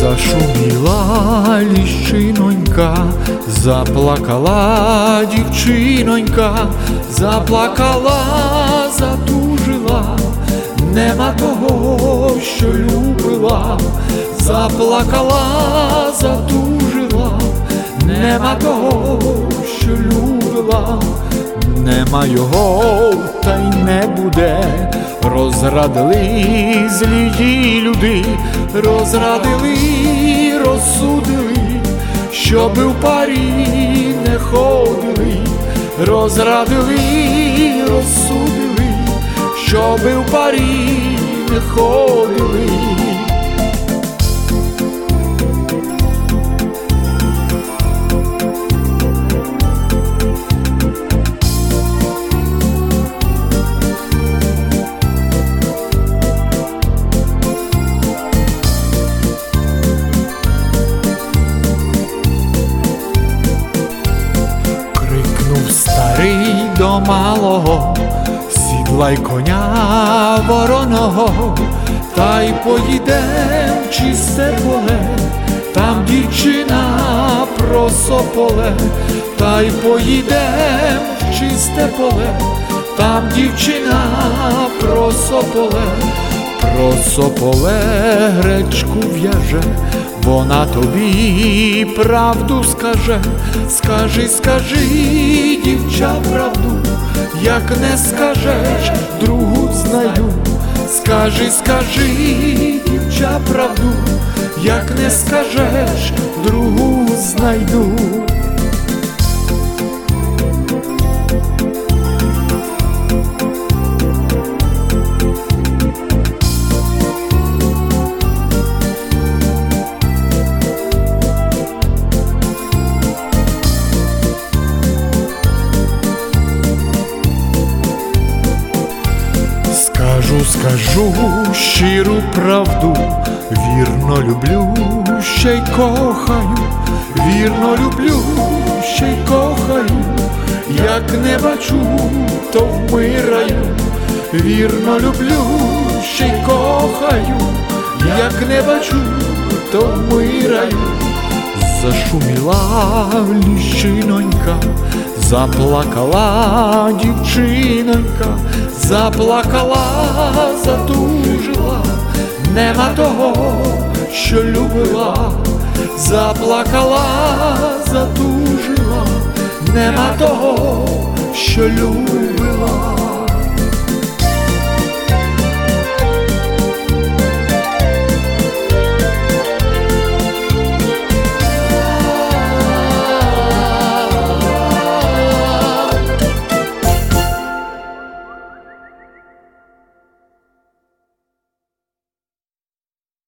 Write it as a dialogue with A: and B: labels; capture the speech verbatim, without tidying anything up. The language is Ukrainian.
A: Зашуміла ліщинонька, заплакала дівчинонька, заплакала, затужила, нема того, що любила. Заплакала, затужила, нема того, що любила. Нема його, та й не буде. Розрадили злії люди, розрадили, розсудили, щоби в парі не ходили. Розрадили, розсудили, щоби в парі не ходили. Старий до малого, сідлай коня вороного, та й поїдем в чисте поле, там дівчина просо поле. Та й поїдем в чисте поле, там дівчина просо поле. Просо поле гречку в'яже, вона тобі правду скаже. Скажи, скажи, дівча, правду, як не скажеш, другу знайду. Скажи, скажи, дівча, правду, як не скажеш, другу знайду. Скажу, скажу щиру правду, вірно люблю, ще й кохаю, вірно люблю, ще й кохаю, як не бачу, то вмираю. Вірно люблю, ще й кохаю, як не бачу, то вмираю. Зашуміла ліщинонька, заплакала дівчинонька, заплакала, затужила, нема того, що любила. Заплакала, затужила, нема того, що любила.